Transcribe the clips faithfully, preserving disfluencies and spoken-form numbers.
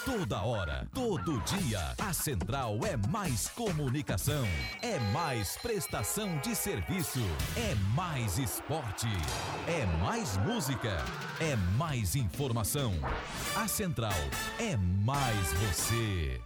toda hora, todo dia. A Central é mais comunicação, é mais prestação de serviço, é mais esporte, é mais música, é mais informação. A Central é mais você.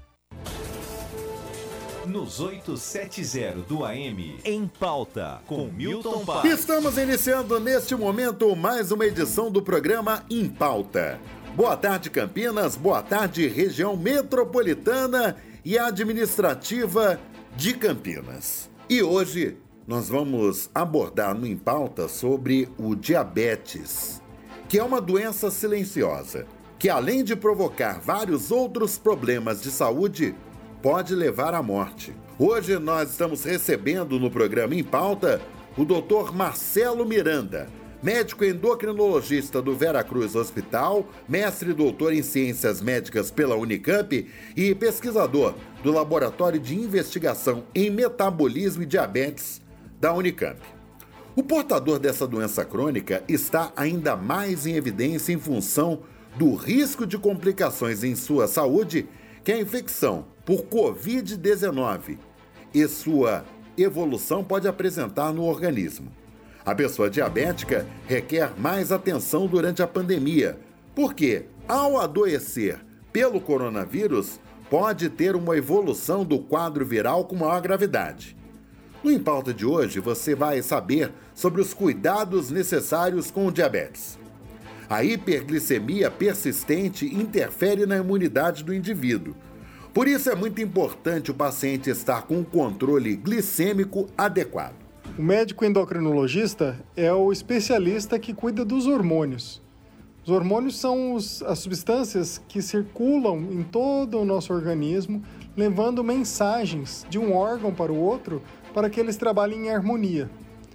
Nos oitocentos e setenta do A M, em pauta, com Milton Paz. Estamos iniciando neste momento mais uma edição do programa Em Pauta. Boa tarde, Campinas, boa tarde, região metropolitana e administrativa de Campinas. E hoje nós vamos abordar no Em Pauta sobre o diabetes, que é uma doença silenciosa, que além de provocar vários outros problemas de saúde, pode levar à morte. Hoje nós estamos recebendo no programa Em Pauta o doutor Marcelo Miranda, médico endocrinologista do Veracruz Hospital, mestre e doutor em Ciências Médicas pela Unicamp e pesquisador do Laboratório de Investigação em Metabolismo e Diabetes da Unicamp. O portador dessa doença crônica está ainda mais em evidência em função do risco de complicações em sua saúde, que é a infecção por covid dezenove e sua evolução pode apresentar no organismo. A pessoa diabética requer mais atenção durante a pandemia, porque, ao adoecer pelo coronavírus, pode ter uma evolução do quadro viral com maior gravidade. No Em Pauta de hoje, você vai saber sobre os cuidados necessários com o diabetes. A hiperglicemia persistente interfere na imunidade do indivíduo. Por isso é muito importante o paciente estar com um controle glicêmico adequado. O médico endocrinologista é o especialista que cuida dos hormônios. Os hormônios são os, as substâncias que circulam em todo o nosso organismo, levando mensagens de um órgão para o outro para que eles trabalhem em harmonia.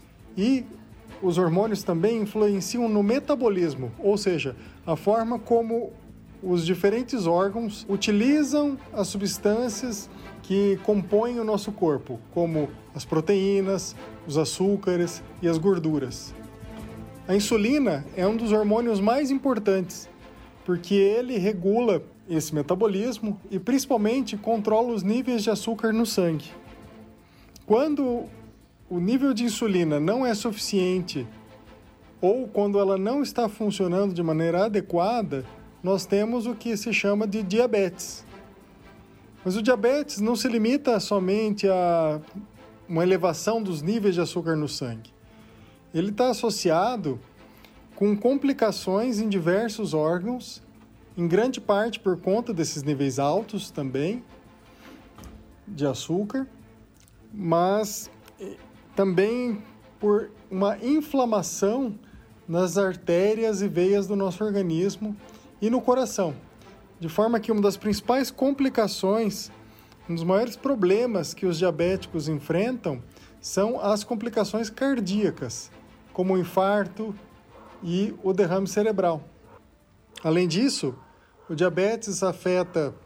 E os hormônios também influenciam no metabolismo, ou seja, a forma como os diferentes órgãos utilizam as substâncias que compõem o nosso corpo, como as proteínas, os açúcares e as gorduras. A insulina é um dos hormônios mais importantes, porque ele regula esse metabolismo e principalmente controla os níveis de açúcar no sangue. Quando o nível de insulina não é suficiente ou quando ela não está funcionando de maneira adequada, nós temos o que se chama de diabetes. Mas o diabetes não se limita somente a uma elevação dos níveis de açúcar no sangue. Ele está associado com complicações em diversos órgãos, em grande parte por conta desses níveis altos também de açúcar, mas também por uma inflamação nas artérias e veias do nosso organismo e no coração, de forma que uma das principais complicações, um dos maiores problemas que os diabéticos enfrentam são as complicações cardíacas, como o infarto e o derrame cerebral. Além disso, o diabetes afeta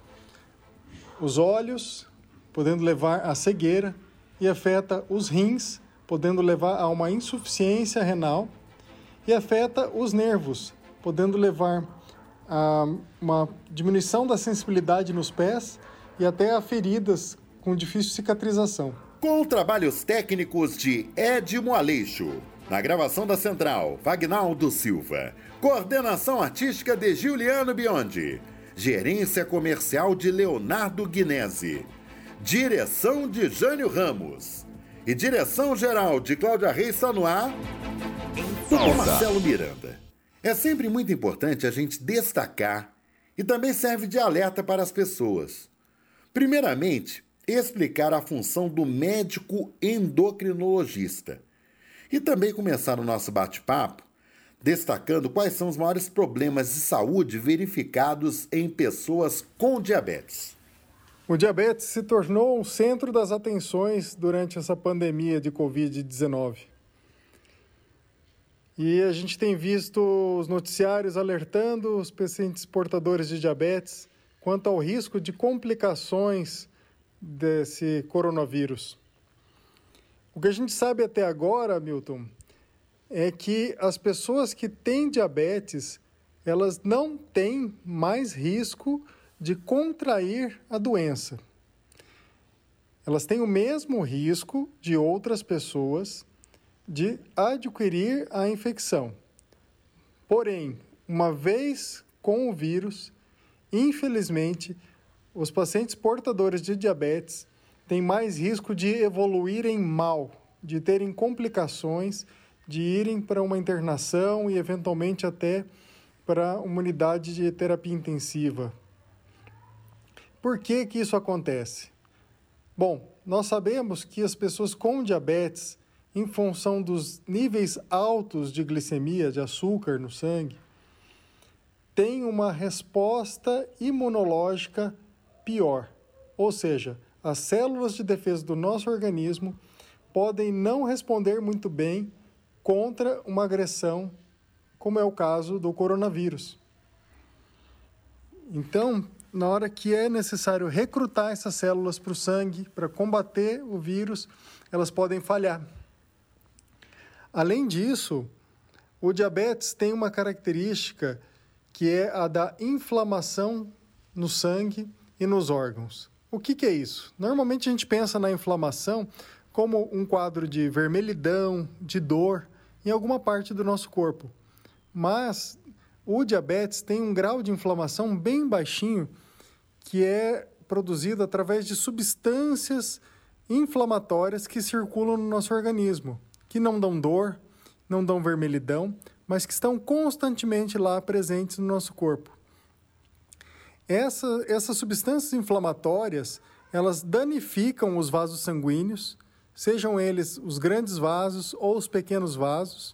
os olhos, podendo levar à cegueira, e afeta os rins, podendo levar a uma insuficiência renal, e afeta os nervos, podendo levar a uma diminuição da sensibilidade nos pés e até a feridas com difícil cicatrização. Com trabalhos técnicos de Edmo Aleixo, na gravação da Central, Vagnaldo Silva, coordenação artística de Giuliano Biondi, gerência comercial de Leonardo Guinesi, direção de Jânio Ramos e direção geral de Cláudia Reis Sanuá, do Marcelo Miranda. É sempre muito importante a gente destacar e também serve de alerta para as pessoas. Primeiramente, explicar a função do médico endocrinologista e também começar o nosso bate-papo destacando quais são os maiores problemas de saúde verificados em pessoas com diabetes. O diabetes se tornou o centro das atenções durante essa pandemia de covid dezenove. E a gente tem visto os noticiários alertando os pacientes portadores de diabetes quanto ao risco de complicações desse coronavírus. O que a gente sabe até agora, Milton, é que as pessoas que têm diabetes, elas não têm mais risco de contrair a doença. Elas têm o mesmo risco de outras pessoas de adquirir a infecção. Porém, uma vez com o vírus, infelizmente, os pacientes portadores de diabetes têm mais risco de evoluírem mal, de terem complicações, de irem para uma internação e, eventualmente, até para uma unidade de terapia intensiva. Por que que isso acontece? Bom, nós sabemos que as pessoas com diabetes, em função dos níveis altos de glicemia, de açúcar no sangue, têm uma resposta imunológica pior. Ou seja, as células de defesa do nosso organismo podem não responder muito bem contra uma agressão, como é o caso do coronavírus. Então, na hora que é necessário recrutar essas células para o sangue, para combater o vírus, elas podem falhar. Além disso, o diabetes tem uma característica que é a da inflamação no sangue e nos órgãos. O que que é isso? Normalmente a gente pensa na inflamação como um quadro de vermelhidão, de dor em alguma parte do nosso corpo. Mas o diabetes tem um grau de inflamação bem baixinho que é produzido através de substâncias inflamatórias que circulam no nosso organismo, que não dão dor, não dão vermelhidão, mas que estão constantemente lá presentes no nosso corpo. Essa, essas substâncias inflamatórias, elas danificam os vasos sanguíneos, sejam eles os grandes vasos ou os pequenos vasos.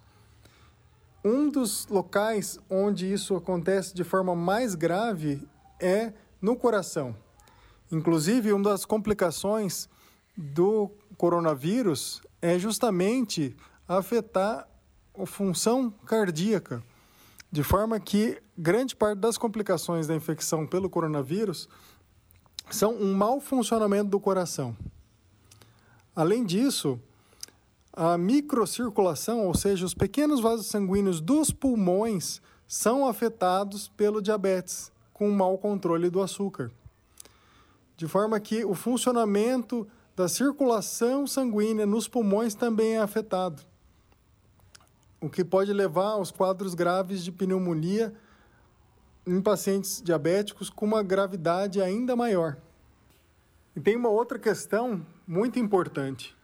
Um dos locais onde isso acontece de forma mais grave é no coração. Inclusive, uma das complicações do coronavírus é justamente afetar a função cardíaca, de forma que grande parte das complicações da infecção pelo coronavírus são um mau funcionamento do coração. Além disso, a microcirculação, ou seja, os pequenos vasos sanguíneos dos pulmões, são afetados pelo diabetes, com um mau controle do açúcar. De forma que o funcionamento da circulação sanguínea nos pulmões também é afetado, o que pode levar aos quadros graves de pneumonia em pacientes diabéticos com uma gravidade ainda maior. E tem uma outra questão muito importante.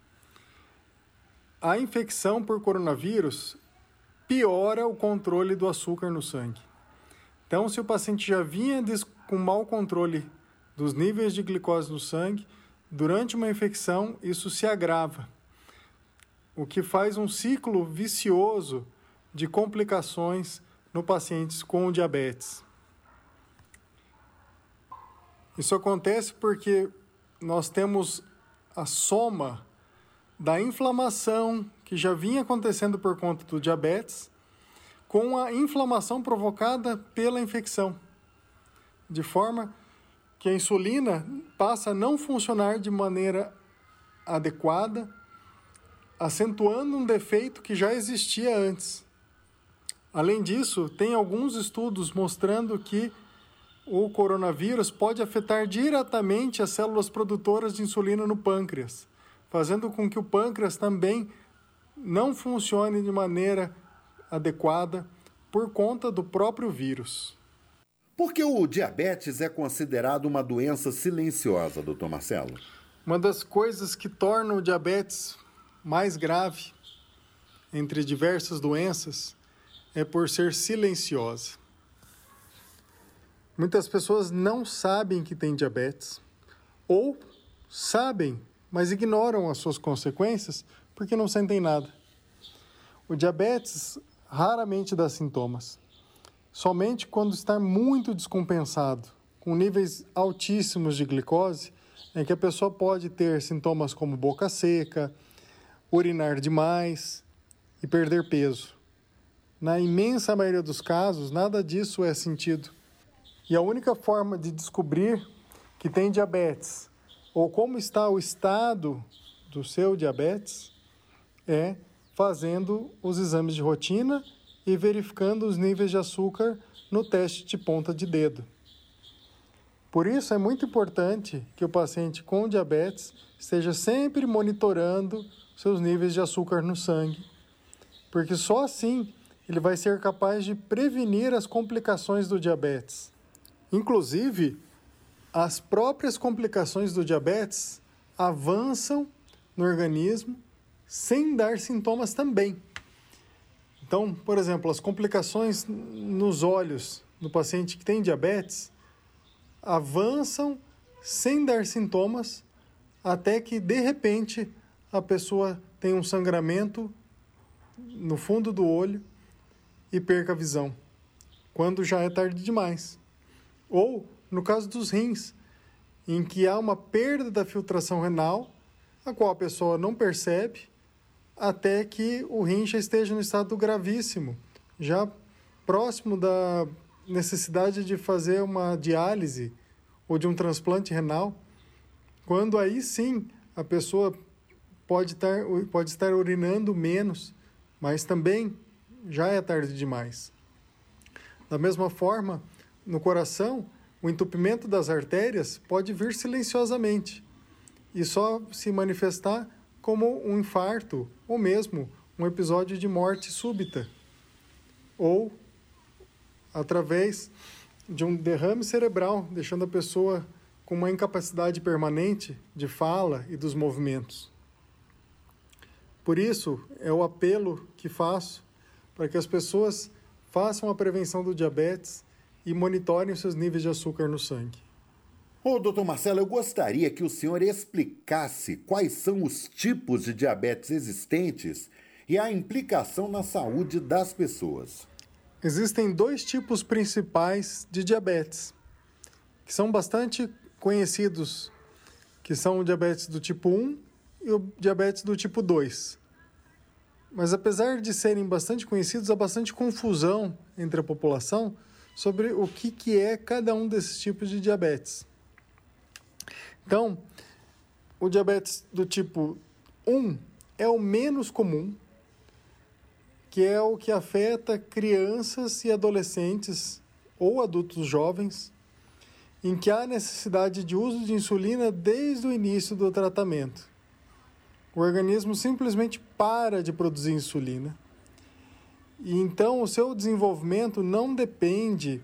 A infecção por coronavírus piora o controle do açúcar no sangue. Então, se o paciente já vinha com mau controle dos níveis de glicose no sangue, durante uma infecção isso se agrava, o que faz um ciclo vicioso de complicações no pacientes com diabetes. Isso acontece porque nós temos a soma da inflamação que já vinha acontecendo por conta do diabetes com a inflamação provocada pela infecção, de forma que a insulina passa a não funcionar de maneira adequada, acentuando um defeito que já existia antes. Além disso, tem alguns estudos mostrando que o coronavírus pode afetar diretamente as células produtoras de insulina no pâncreas, fazendo com que o pâncreas também não funcione de maneira adequada por conta do próprio vírus. Por que o diabetes é considerado uma doença silenciosa, doutor Marcelo? Uma das coisas que torna o diabetes mais grave, entre diversas doenças, é por ser silenciosa. Muitas pessoas não sabem que têm diabetes, ou sabem, mas ignoram as suas consequências porque não sentem nada. O diabetes raramente dá sintomas. Somente quando está muito descompensado, com níveis altíssimos de glicose, é que a pessoa pode ter sintomas como boca seca, urinar demais e perder peso. Na imensa maioria dos casos, nada disso é sentido. E a única forma de descobrir que tem diabetes ou como está o estado do seu diabetes é fazendo os exames de rotina e verificando os níveis de açúcar no teste de ponta de dedo. Por isso, é muito importante que o paciente com diabetes esteja sempre monitorando seus níveis de açúcar no sangue, porque só assim ele vai ser capaz de prevenir as complicações do diabetes. Inclusive, as próprias complicações do diabetes avançam no organismo sem dar sintomas também. Então, por exemplo, as complicações nos olhos do paciente que tem diabetes avançam sem dar sintomas até que, de repente, a pessoa tem um sangramento no fundo do olho e perca a visão, quando já é tarde demais. Ou, no caso dos rins, em que há uma perda da filtração renal, a qual a pessoa não percebe, até que o rim já esteja no estado gravíssimo, já próximo da necessidade de fazer uma diálise ou de um transplante renal, quando aí sim a pessoa pode estar, pode estar urinando menos, mas também já é tarde demais. Da mesma forma, no coração, o entupimento das artérias pode vir silenciosamente e só se manifestar como um infarto ou mesmo um episódio de morte súbita, ou através de um derrame cerebral, deixando a pessoa com uma incapacidade permanente de fala e dos movimentos. Por isso, é o apelo que faço para que as pessoas façam a prevenção do diabetes e monitorem os seus níveis de açúcar no sangue. Ô, doutor Marcelo, eu gostaria que o senhor explicasse quais são os tipos de diabetes existentes e a implicação na saúde das pessoas. Existem dois tipos principais de diabetes, que são bastante conhecidos, que são o diabetes do tipo um e o diabetes do tipo dois. Mas apesar de serem bastante conhecidos, há bastante confusão entre a população sobre o que, que é cada um desses tipos de diabetes. Então, o diabetes do tipo um é o menos comum, que é o que afeta crianças e adolescentes ou adultos jovens, em que há necessidade de uso de insulina desde o início do tratamento. O organismo simplesmente para de produzir insulina. E então o seu desenvolvimento não depende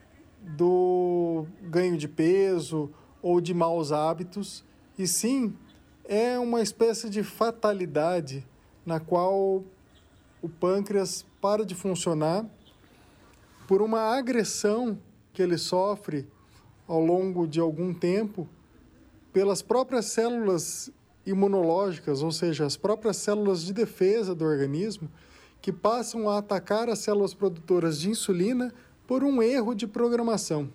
do ganho de peso ou de maus hábitos, e sim é uma espécie de fatalidade na qual o pâncreas para de funcionar por uma agressão que ele sofre ao longo de algum tempo pelas próprias células imunológicas, ou seja, as próprias células de defesa do organismo, que passam a atacar as células produtoras de insulina por um erro de programação.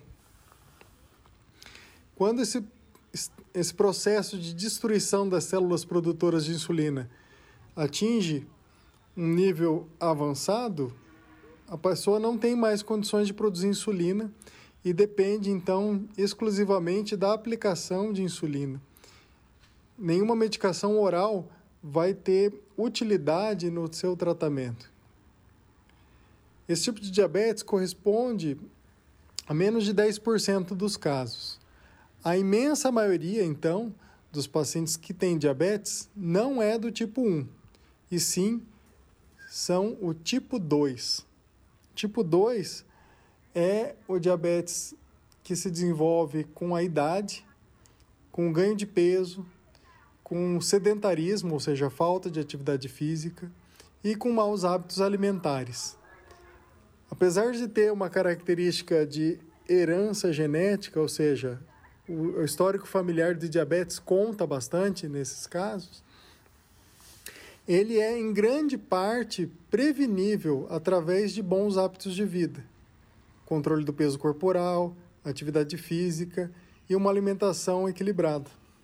Quando esse, esse processo de destruição das células produtoras de insulina atinge um nível avançado, a pessoa não tem mais condições de produzir insulina e depende, então, exclusivamente da aplicação de insulina. Nenhuma medicação oral vai ter utilidade no seu tratamento. Esse tipo de diabetes corresponde a menos de dez por cento dos casos. A imensa maioria, então, dos pacientes que têm diabetes não é do tipo um, e sim são o tipo dois. Tipo dois é o diabetes que se desenvolve com a idade, com o ganho de peso, com sedentarismo, ou seja, falta de atividade física, e com maus hábitos alimentares. Apesar de ter uma característica de herança genética, ou seja, o histórico familiar de diabetes conta bastante nesses casos, ele é, em grande parte, prevenível através de bons hábitos de vida, controle do peso corporal, atividade física e uma alimentação equilibrada.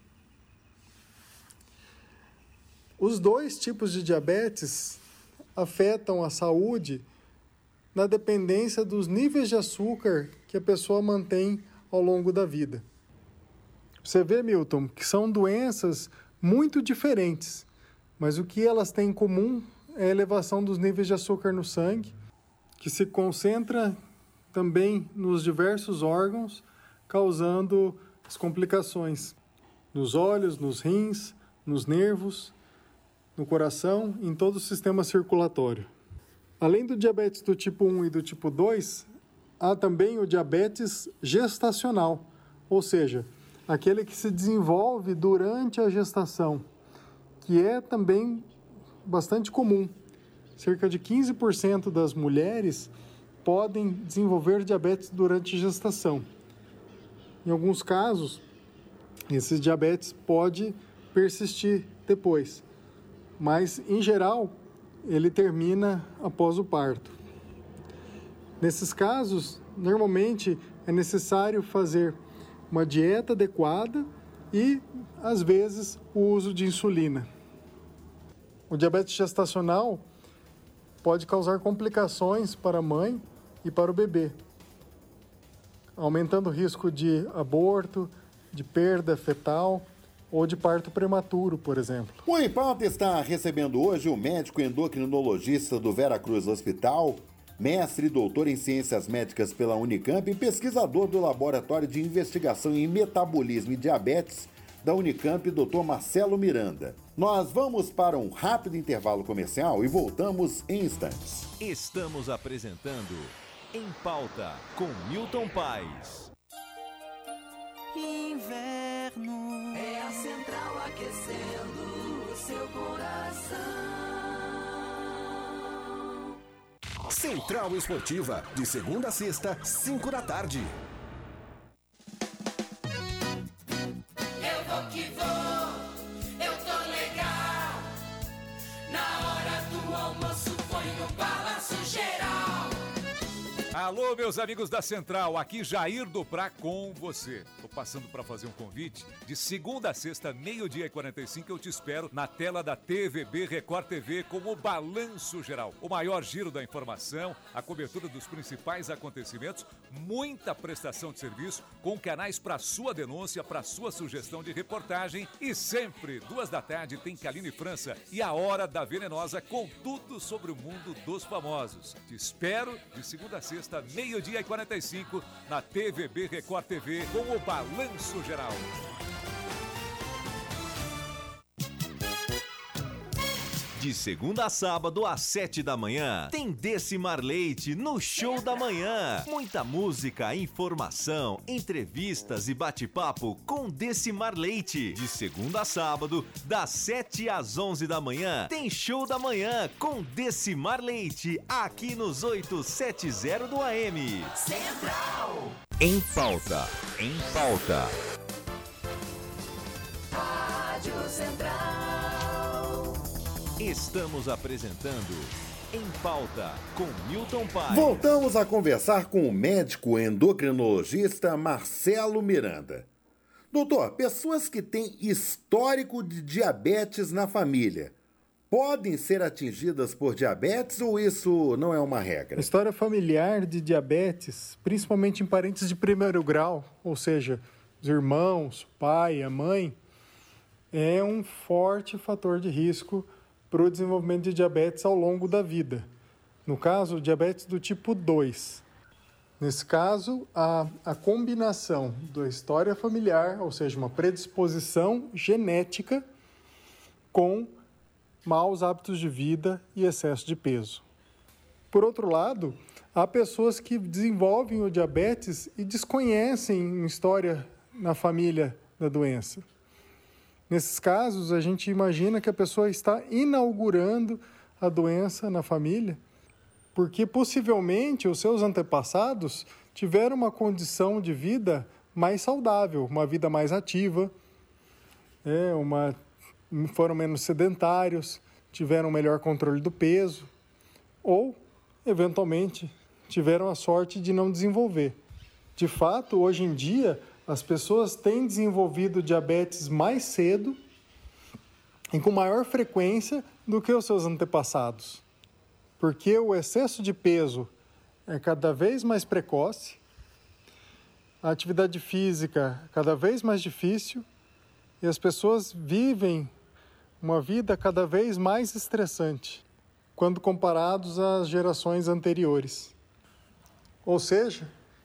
Os dois tipos de diabetes afetam a saúde na dependência dos níveis de açúcar que a pessoa mantém ao longo da vida. Você vê, Milton, que são doenças muito diferentes, mas o que elas têm em comum é a elevação dos níveis de açúcar no sangue, que se concentra também nos diversos órgãos, causando as complicações nos olhos, nos rins, nos nervos, no coração, em todo o sistema circulatório. Além do diabetes do tipo um e do tipo dois, há também o diabetes gestacional, ou seja, aquele que se desenvolve durante a gestação, que é também bastante comum. Cerca de quinze por cento das mulheres podem desenvolver diabetes durante a gestação. Em alguns casos, esse diabetes pode persistir depois, mas, em geral, ele termina após o parto. Nesses casos, normalmente é necessário fazer uma dieta adequada e, às vezes, o uso de insulina. O diabetes gestacional pode causar complicações para a mãe e para o bebê, aumentando o risco de aborto, de perda fetal ou de parto prematuro, por exemplo. O Em Pauta está recebendo hoje o médico endocrinologista do Vera Cruz Hospital, mestre e doutor em Ciências Médicas pela Unicamp e pesquisador do Laboratório de Investigação em Metabolismo e Diabetes da Unicamp, doutor Marcelo Miranda. Nós vamos para um rápido intervalo comercial e voltamos em instantes. Estamos apresentando Em Pauta com Milton Paes. Inverno é a central aquecendo o seu coração. Central Esportiva, de segunda a sexta, cinco da tarde. Eu vou que vou, eu tô legal. Na hora do almoço põe no balanço geral. Alô, meus amigos da Central, aqui Jair do Prá com você. Tô passando para fazer um convite. De segunda a sexta, meio-dia e quarenta e cinco, eu te espero na tela da T V B Record T V com o Balanço Geral. O maior giro da informação, a cobertura dos principais acontecimentos, muita prestação de serviço, com canais para sua denúncia, para sua sugestão de reportagem e sempre, duas da tarde, tem Kaline França e a Hora da Venenosa com tudo sobre o mundo dos famosos. Te espero de segunda a sexta, meio-dia e quarenta e cinco, na T V B Record T V com o Balanço Geral. De segunda a sábado, às sete da manhã, tem Decimar Leite no Show da Manhã. Muita música, informação, entrevistas e bate-papo com Decimar Leite. De segunda a sábado, das sete às onze da manhã, tem Show da Manhã com Decimar Leite, aqui nos oitocentos e setenta do A M. Central. Em Pauta, em Pauta. Rádio Central. Estamos apresentando Em Pauta com Milton Paes. Voltamos a conversar com o médico endocrinologista Marcelo Miranda. Doutor, pessoas que têm histórico de diabetes na família podem ser atingidas por diabetes ou isso não é uma regra? A história familiar de diabetes, principalmente em parentes de primeiro grau, ou seja, os irmãos, o pai, a mãe, é um forte fator de risco para o desenvolvimento de diabetes ao longo da vida. No caso, diabetes do tipo dois. Nesse caso, a, a combinação da história familiar, ou seja, uma predisposição genética, com maus hábitos de vida e excesso de peso. Por outro lado, há pessoas que desenvolvem o diabetes e desconhecem a história na família da doença. Nesses casos, a gente imagina que a pessoa está inaugurando a doença na família, porque possivelmente os seus antepassados tiveram uma condição de vida mais saudável, uma vida mais ativa, é, uma, foram menos sedentários, tiveram melhor controle do peso, ou, eventualmente, tiveram a sorte de não desenvolver. De fato, hoje em dia, as pessoas têm desenvolvido diabetes mais cedo e com maior frequência do que os seus antepassados, porque o excesso de peso é cada vez mais precoce, a atividade física cada vez mais difícil e as pessoas vivem uma vida cada vez mais estressante quando comparados às gerações anteriores. Ou seja,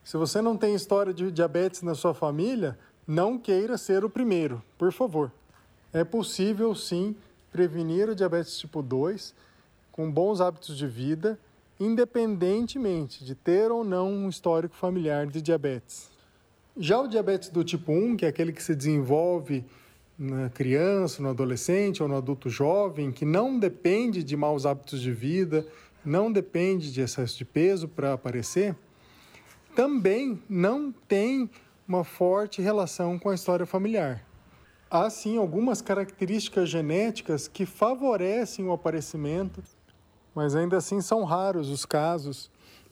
Se você não tem história de diabetes na sua família, não queira ser o primeiro, por favor. É possível, sim, prevenir o diabetes tipo dois com bons hábitos de vida, independentemente de ter ou não um histórico familiar de diabetes. Já o diabetes do tipo um, que é aquele que se desenvolve na criança, no adolescente ou no adulto jovem, que não depende de maus hábitos de vida, não depende de excesso de peso para aparecer, também não tem uma forte relação com a história familiar. Há, sim, algumas características genéticas que favorecem o aparecimento, mas ainda assim são raros os casos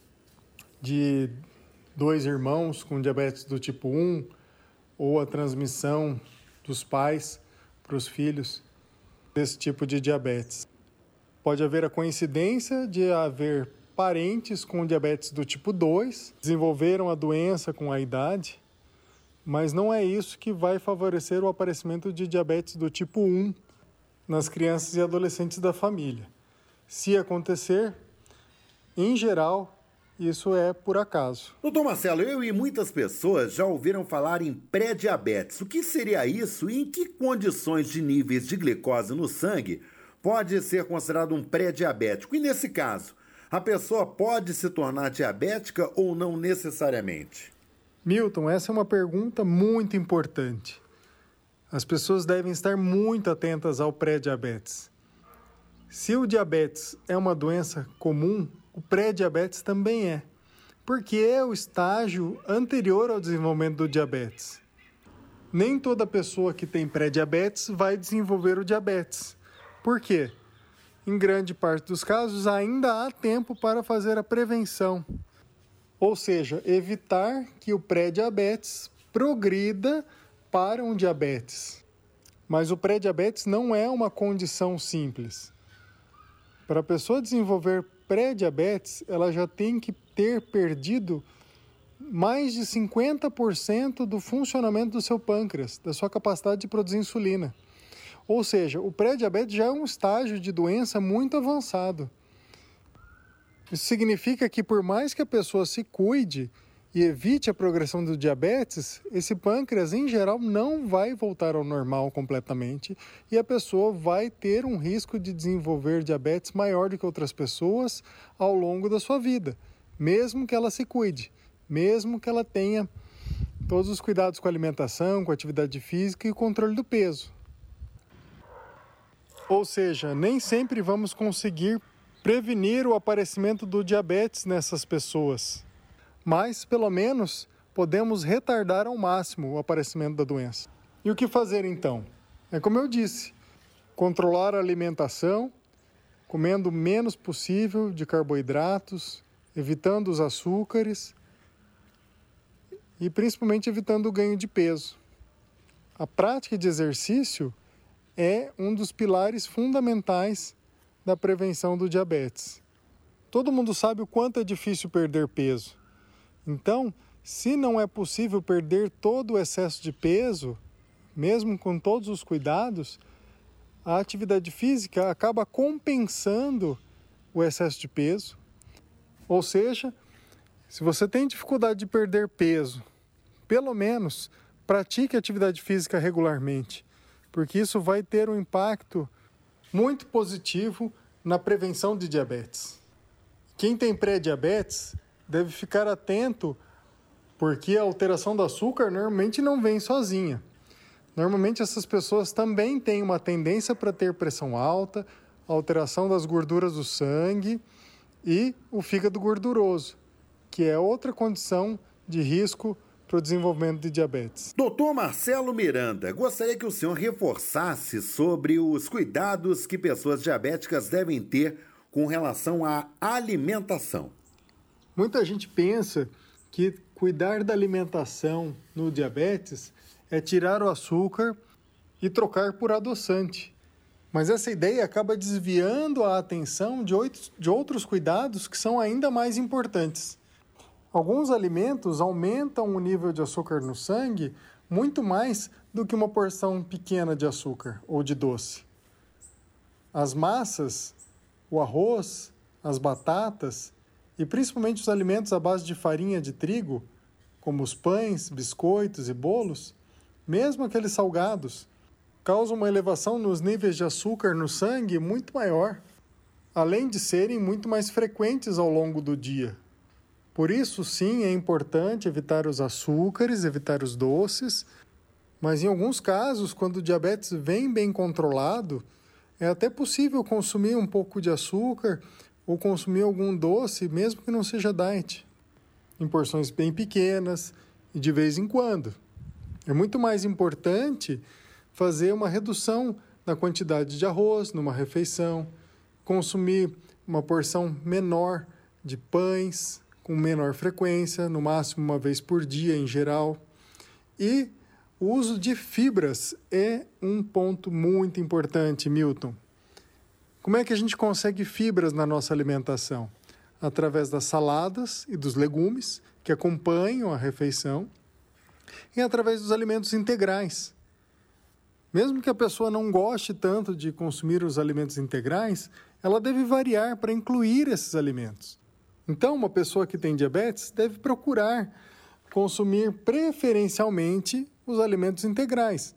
de dois irmãos com diabetes do tipo um ou a transmissão dos pais para os filhos desse tipo de diabetes. Pode haver a coincidência de haver parentes com diabetes do tipo dois, desenvolveram a doença com a idade, mas não é isso que vai favorecer o aparecimento de diabetes do tipo um nas crianças e adolescentes da família. Se acontecer, em geral, isso é por acaso. Doutor Marcelo, eu e muitas pessoas já ouviram falar em pré-diabetes. O que seria isso e em que condições de níveis de glicose no sangue pode ser considerado um pré-diabético? E nesse caso, a pessoa pode se tornar diabética ou não necessariamente? Milton, essa é uma pergunta muito importante. As pessoas devem estar muito atentas ao pré-diabetes. Se o diabetes é uma doença comum, o pré-diabetes também é, porque é o estágio anterior ao desenvolvimento do diabetes. Nem toda pessoa que tem pré-diabetes vai desenvolver o diabetes. Por quê? Em grande parte dos casos, ainda há tempo para fazer a prevenção, ou seja, evitar que o pré-diabetes progrida para um diabetes. Mas o pré-diabetes não é uma condição simples. Para a pessoa desenvolver pré-diabetes, ela já tem que ter perdido mais de cinquenta por cento do funcionamento do seu pâncreas, da sua capacidade de produzir insulina. Ou seja, o pré-diabetes já é um estágio de doença muito avançado. Isso significa que, por mais que a pessoa se cuide e evite a progressão do diabetes, esse pâncreas, em geral, não vai voltar ao normal completamente e a pessoa vai ter um risco de desenvolver diabetes maior do que outras pessoas ao longo da sua vida, mesmo que ela se cuide, mesmo que ela tenha todos os cuidados com a alimentação, com a atividade física e o controle do peso. Ou seja, nem sempre vamos conseguir prevenir o aparecimento do diabetes nessas pessoas. Mas, pelo menos, podemos retardar ao máximo o aparecimento da doença. E o que fazer, então? É como eu disse, controlar a alimentação, comendo o menos possível de carboidratos, evitando os açúcares e, principalmente, evitando o ganho de peso. A prática de exercício é um dos pilares fundamentais da prevenção do diabetes. Todo mundo sabe o quanto é difícil perder peso. Então, se não é possível perder todo o excesso de peso, mesmo com todos os cuidados, a atividade física acaba compensando o excesso de peso. Ou seja, se você tem dificuldade de perder peso, pelo menos pratique atividade física regularmente, porque isso vai ter um impacto muito positivo na prevenção de diabetes. Quem tem pré-diabetes deve ficar atento, porque a alteração do açúcar normalmente não vem sozinha. Normalmente essas pessoas também têm uma tendência para ter pressão alta, alteração das gorduras do sangue e o fígado gorduroso, que é outra condição de risco para o desenvolvimento de diabetes. Doutor Marcelo Miranda, gostaria que o senhor reforçasse sobre os cuidados que pessoas diabéticas devem ter com relação à alimentação. Muita gente pensa que cuidar da alimentação no diabetes é tirar o açúcar e trocar por adoçante. Mas essa ideia acaba desviando a atenção de outros cuidados que são ainda mais importantes. Alguns alimentos aumentam o nível de açúcar no sangue muito mais do que uma porção pequena de açúcar ou de doce. As massas, o arroz, as batatas e principalmente os alimentos à base de farinha de trigo como os pães, biscoitos e bolos, mesmo aqueles salgados, causam uma elevação nos níveis de açúcar no sangue muito maior, além de serem muito mais frequentes ao longo do dia. Por isso, sim, é importante evitar os açúcares, evitar os doces, mas em alguns casos, quando o diabetes vem bem controlado, é até possível consumir um pouco de açúcar ou consumir algum doce, mesmo que não seja diet, em porções bem pequenas e de vez em quando. É muito mais importante fazer uma redução na quantidade de arroz numa refeição, consumir uma porção menor de pães com menor frequência, no máximo uma vez por dia em geral. E o uso de fibras é um ponto muito importante, Milton. Como é que a gente consegue fibras na nossa alimentação? Através das saladas e dos legumes que acompanham a refeição e através dos alimentos integrais. Mesmo que a pessoa não goste tanto de consumir os alimentos integrais, ela deve variar para incluir esses alimentos. Então, uma pessoa que tem diabetes deve procurar consumir preferencialmente os alimentos integrais,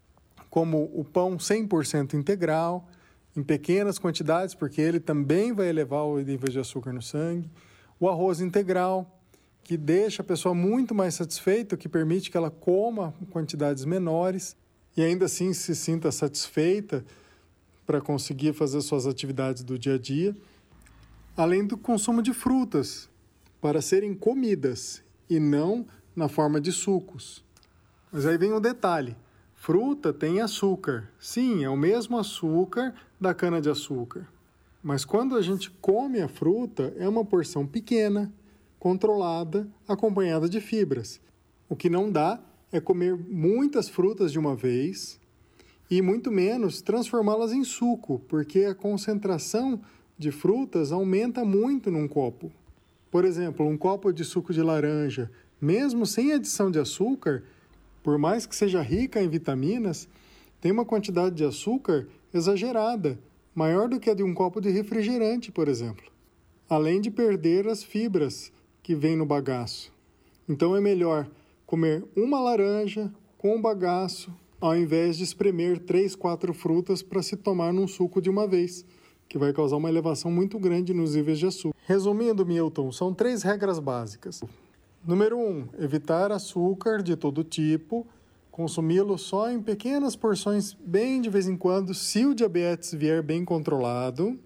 como o pão cem por cento integral, em pequenas quantidades, porque ele também vai elevar o nível de açúcar no sangue, o arroz integral, que deixa a pessoa muito mais satisfeita, que permite que ela coma quantidades menores e ainda assim se sinta satisfeita para conseguir fazer suas atividades do dia a dia, além do consumo de frutas, para serem comidas e não na forma de sucos. Mas aí vem um detalhe, fruta tem açúcar, sim, é o mesmo açúcar da cana-de-açúcar, mas quando a gente come a fruta, é uma porção pequena, controlada, acompanhada de fibras. O que não dá é comer muitas frutas de uma vez e muito menos transformá-las em suco, porque a concentração de frutas aumenta muito num copo. Por exemplo, um copo de suco de laranja, mesmo sem adição de açúcar, por mais que seja rica em vitaminas, tem uma quantidade de açúcar exagerada, maior do que a de um copo de refrigerante, por exemplo. Além de perder as fibras que vêm no bagaço. Então é melhor comer uma laranja com bagaço, ao invés de espremer três, quatro frutas para se tomar num suco de uma vez, que vai causar uma elevação muito grande nos níveis de açúcar. Resumindo, Milton, são três regras básicas. Número um, evitar açúcar de todo tipo, consumi-lo só em pequenas porções, bem de vez em quando, se o diabetes vier bem controlado.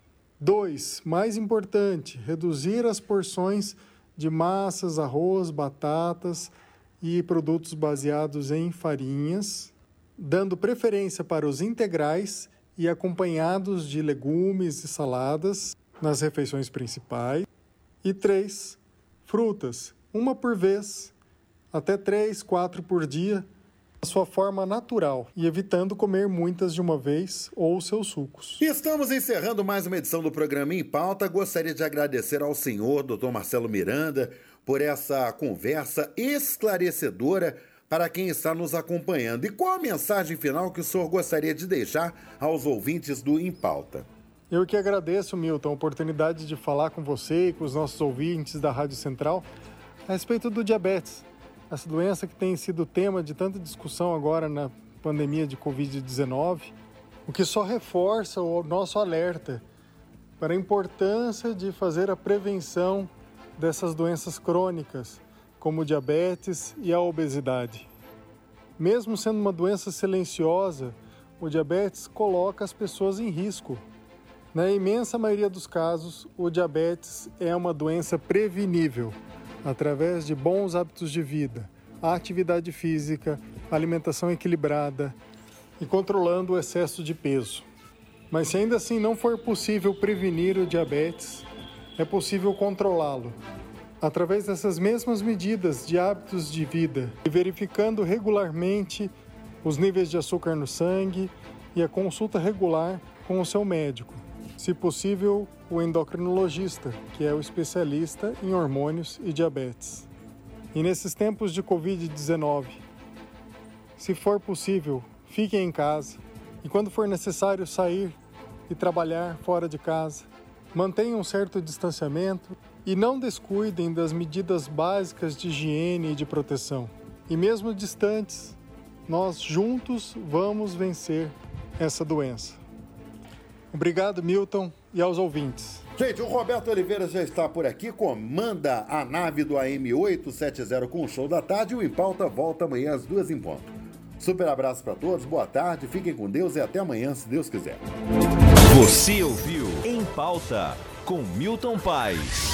Dois, mais importante, reduzir as porções de massas, arroz, batatas e produtos baseados em farinhas, dando preferência para os integrais e acompanhados de legumes e saladas nas refeições principais. E três, frutas, uma por vez, até três, quatro por dia, a sua forma natural e evitando comer muitas de uma vez ou seus sucos. Estamos encerrando mais uma edição do programa Em Pauta. Gostaria de agradecer ao senhor doutor Marcelo Miranda por essa conversa esclarecedora para quem está nos acompanhando. E qual a mensagem final que o senhor gostaria de deixar aos ouvintes do Em Pauta? Eu que agradeço, Milton, a oportunidade de falar com você e com os nossos ouvintes da Rádio Central a respeito do diabetes, essa doença que tem sido tema de tanta discussão agora na pandemia de covid dezenove, o que só reforça o nosso alerta para a importância de fazer a prevenção dessas doenças crônicas, como o diabetes e a obesidade. Mesmo sendo uma doença silenciosa, o diabetes coloca as pessoas em risco. Na imensa maioria dos casos, o diabetes é uma doença prevenível, através de bons hábitos de vida, atividade física, alimentação equilibrada e controlando o excesso de peso. Mas se ainda assim não for possível prevenir o diabetes, é possível controlá-lo, através dessas mesmas medidas de hábitos de vida e verificando regularmente os níveis de açúcar no sangue e a consulta regular com o seu médico. Se possível, o endocrinologista, que é o especialista em hormônios e diabetes. E nesses tempos de covid dezenove, se for possível, fiquem em casa e quando for necessário sair e trabalhar fora de casa, mantenham um certo distanciamento E não descuidem das medidas básicas de higiene e de proteção. E mesmo distantes, nós juntos vamos vencer essa doença. Obrigado, Milton, e aos ouvintes. Gente, o Roberto Oliveira já está por aqui, comanda a nave do A M oitocentos e setenta com o Show da Tarde e o Em Pauta volta amanhã às duas em ponto. Super abraço para todos, boa tarde, fiquem com Deus e até amanhã, se Deus quiser. Você ouviu Em Pauta com Milton Paes.